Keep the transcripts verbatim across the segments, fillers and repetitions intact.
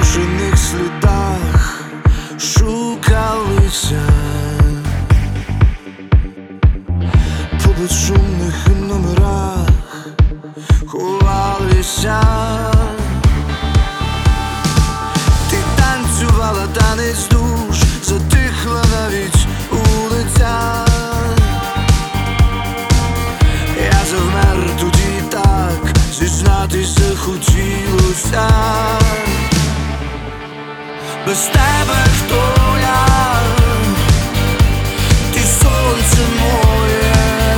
зношених слідах шукалися, по безшумних номерах ховалися. Ти танцювала танець душ, затихла навіть улиця. Я завмер тоді так, зізнатися хотілося. Без тебе хто я? Ти сонце моє,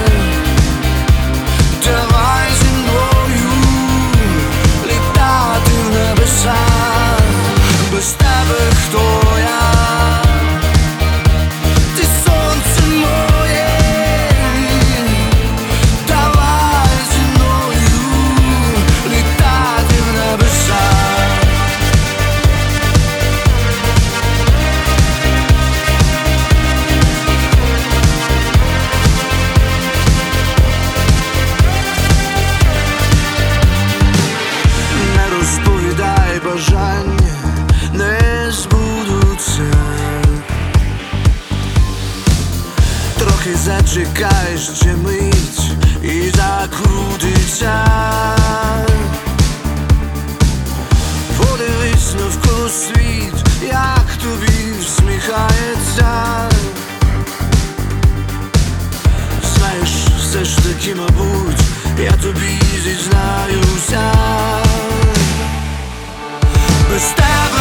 давай зі мною літати в небеса. Без тебе хто я? Ти сонце моє, давай зі мною літати в небеса. Розповідай, бажання не збудуться. Трохи зачекай ще мить і закрутиться. Подивись навколо світ, як тобі всміхається. Знаєш, все ж таки, мабуть, я тобі зізнаюся. Без тебе